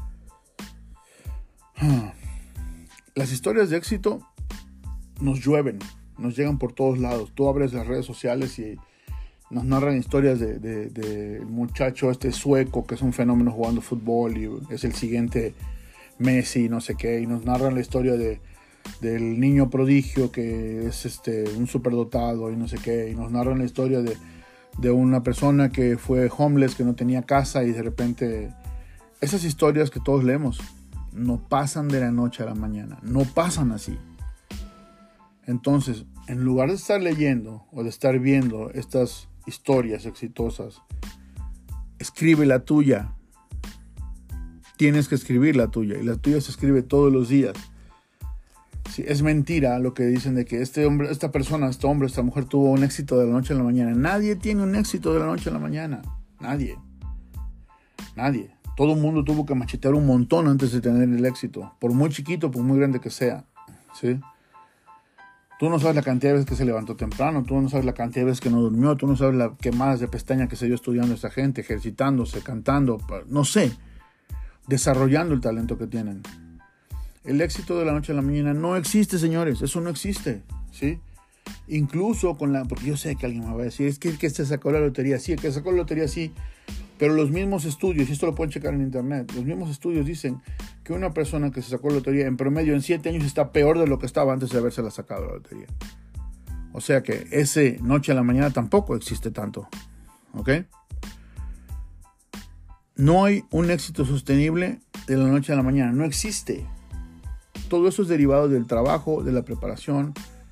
Las historias de éxito nos llueven, nos llegan por todos lados. Tú abres las redes sociales y nos narran historias de, de, de el muchacho este sueco que es un fenómeno jugando fútbol y es el siguiente Messi, no sé qué. Y nos narran la historia de, del niño prodigio que es este, un superdotado y no sé qué. Y nos narran la historia de, de una persona que fue homeless, que no tenía casa y de repente... Esas historias que todos leemos no pasan de la noche a la mañana, no pasan así. Entonces, en lugar de estar leyendo o de estar viendo estas historias exitosas, escribe la tuya. Tienes que escribir la tuya y la tuya se escribe todos los días. Sí, es mentira lo que dicen de que este hombre, esta persona, este hombre, esta mujer tuvo un éxito de la noche a la mañana. Nadie tiene un éxito de la noche a la mañana. Nadie. Nadie. Todo el mundo tuvo que machetear un montón antes de tener el éxito. Por muy chiquito, por muy grande que sea. ¿Sí? Tú no sabes la cantidad de veces que se levantó temprano. Tú no sabes la cantidad de veces que no durmió. Tú no sabes la quemadas de pestaña que se dio estudiando esta gente, ejercitándose, cantando. No sé. Desarrollando el talento que tienen. El éxito de la noche a la mañana no existe, señores. Eso no existe. ¿Sí? Incluso con la... Porque yo sé que alguien me va a decir, es que el que se sacó la lotería, sí, el que sacó la lotería, sí. Pero los mismos estudios, y esto lo pueden checar en internet, los mismos estudios dicen que una persona que se sacó la lotería en promedio en siete años está peor de lo que estaba antes de haberse sacado la lotería. O sea que ese noche a la mañana tampoco existe tanto. ¿Ok? No hay un éxito sostenible de la noche a la mañana. No existe. Todo eso es derivado del trabajo, de la preparación,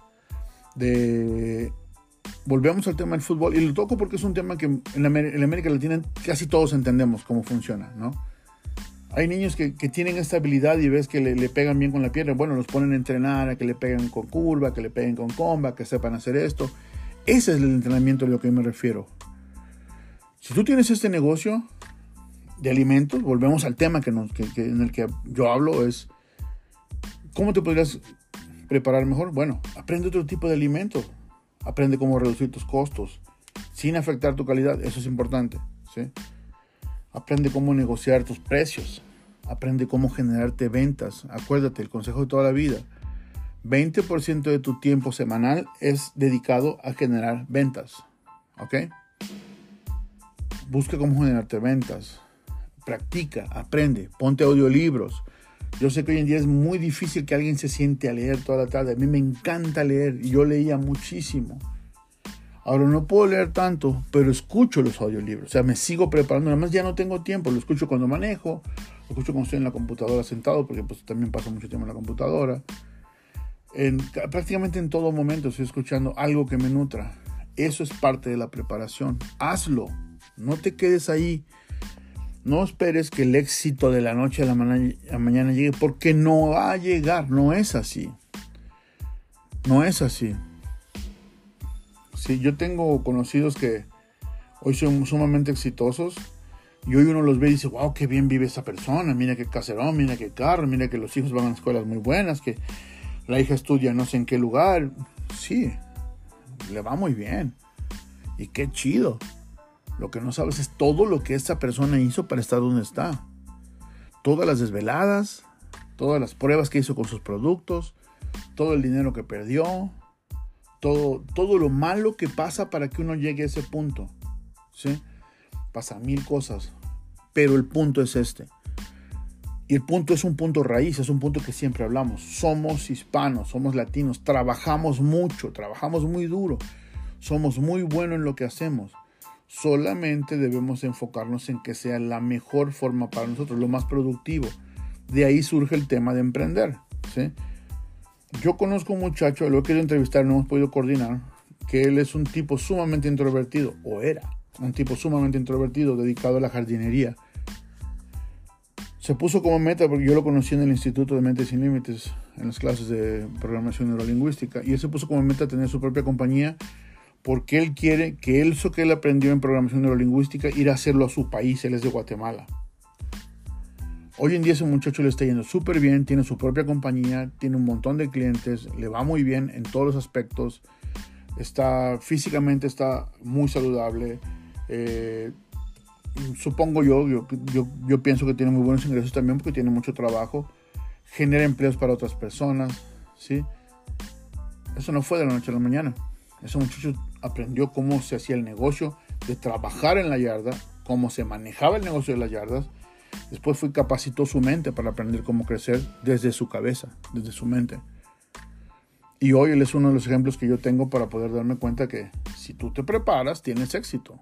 de... Volvemos al tema del fútbol, y lo toco porque es un tema que en, la, en América Latina casi todos entendemos cómo funciona, ¿no? Hay niños que, que tienen esta habilidad y ves que le, le pegan bien con la pierna. Bueno, los ponen a entrenar, a que le peguen con curva, que le peguen con comba, que sepan hacer esto. Ese es el entrenamiento a lo que me refiero. Si tú tienes este negocio de alimentos, volvemos al tema que nos, que, que en el que yo hablo, es ¿cómo te podrías preparar mejor? Bueno, aprende otro tipo de alimentos. Aprende cómo reducir tus costos sin afectar tu calidad. Eso es importante, ¿sí? Aprende cómo negociar tus precios. Aprende cómo generarte ventas. Acuérdate, el consejo de toda la vida. veinte por ciento de tu tiempo semanal es dedicado a generar ventas. ¿Ok? Busca cómo generarte ventas. Practica, aprende, ponte audiolibros. Yo sé que hoy en día es muy difícil que alguien se siente a leer toda la tarde. A mí me encanta leer y yo leía muchísimo. Ahora no puedo leer tanto, pero escucho los audiolibros. O sea, me sigo preparando. Además ya no tengo tiempo. Lo escucho cuando manejo. Lo escucho cuando estoy en la computadora sentado, porque pues también paso mucho tiempo en la computadora. En, prácticamente en todo momento estoy escuchando algo que me nutra. Eso es parte de la preparación. Hazlo. No te quedes ahí. No esperes que el éxito de la noche a la, ma- a la mañana llegue, porque no va a llegar. No es así. No es así. Sí, yo tengo conocidos que hoy son sumamente exitosos y hoy uno los ve y dice, wow, qué bien vive esa persona, mira qué caserón, mira qué carro, mira que los hijos van a escuelas muy buenas, que la hija estudia no sé en qué lugar. Sí, le va muy bien y qué chido. Lo que no sabes es todo lo que esta persona hizo para estar donde está. Todas las desveladas, todas las pruebas que hizo con sus productos, todo el dinero que perdió. Todo, todo lo malo que pasa para que uno llegue a ese punto, ¿sí? Pasa mil cosas, pero el punto es este. Y el punto es un punto raíz, es un punto que siempre hablamos. Somos hispanos, somos latinos, trabajamos mucho, trabajamos muy duro, somos muy buenos en lo que hacemos. Solamente debemos enfocarnos en que sea la mejor forma para nosotros, lo más productivo. De ahí surge el tema de emprender, ¿sí? Yo conozco un muchacho, lo he querido entrevistar, no hemos podido coordinar, que él es un tipo sumamente introvertido, o era un tipo sumamente introvertido, dedicado a la jardinería. Se puso como meta, porque yo lo conocí en el Instituto de Mentes Sin Límites, en las clases de programación neurolingüística, y él se puso como meta tener su propia compañía, porque él quiere que eso que él aprendió en programación neurolingüística, ir a hacerlo a su país. Él es de Guatemala. Hoy en día ese muchacho le está yendo súper bien, tiene su propia compañía, tiene un montón de clientes, le va muy bien en todos los aspectos, está físicamente está muy saludable, eh, supongo yo, yo, yo, yo pienso que tiene muy buenos ingresos también porque tiene mucho trabajo, genera empleos para otras personas, ¿sí? Eso no fue de la noche a la mañana. Ese muchacho aprendió cómo se hacía el negocio de trabajar en la yarda, cómo se manejaba el negocio de las yardas. Después fue capacitó su mente para aprender cómo crecer desde su cabeza, desde su mente. Y hoy él es uno de los ejemplos que yo tengo para poder darme cuenta que si tú te preparas, tienes éxito.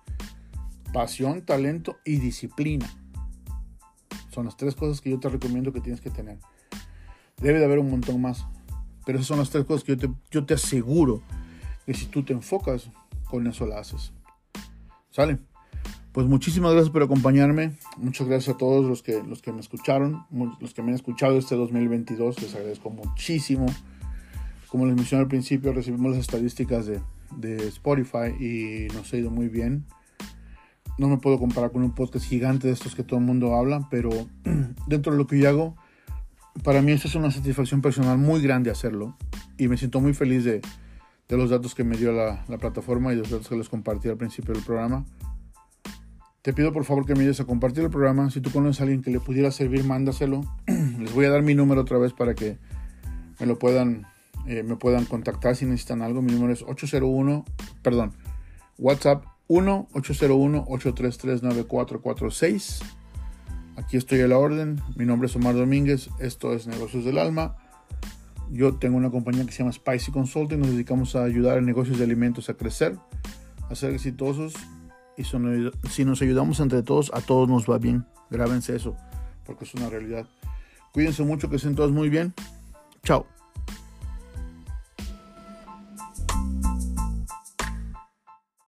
Pasión, talento y disciplina. Son las tres cosas que yo te recomiendo que tienes que tener. Debe de haber un montón más. Pero esas son las tres cosas que yo te, yo te aseguro que si tú te enfocas, con eso la haces. ¿Sale? Pues muchísimas gracias por acompañarme. Muchas gracias a todos los que, los que me escucharon, los que me han escuchado este dos mil veintidós. Les agradezco muchísimo. Como les mencioné al principio, recibimos las estadísticas de, de Spotify y nos ha ido muy bien. No me puedo comparar con un podcast gigante de estos que todo el mundo habla, pero dentro de lo que yo hago, para mí esto es una satisfacción personal muy grande hacerlo. Y me siento muy feliz de, de los datos que me dio la, la plataforma y de los datos que les compartí al principio del programa. Te pido por favor que me ayudes a compartir el programa. Si tú conoces a alguien que le pudiera servir, mándaselo. Les voy a dar mi número otra vez para que me lo puedan, eh, me puedan contactar si necesitan algo. Mi número es ocho cero uno, perdón, WhatsApp uno ocho cero uno ocho tres tres nueve cuatro cuatro seis. Aquí estoy a la orden. Mi nombre es Omar Domínguez. Esto es Negocios del Alma. Yo tengo una compañía que se llama Spicy Consulting. Nos dedicamos a ayudar a negocios de alimentos a crecer, a ser exitosos. Y si nos ayudamos entre todos, a todos nos va bien. Grábense eso, porque es una realidad. Cuídense mucho, que estén todos muy bien. Chao.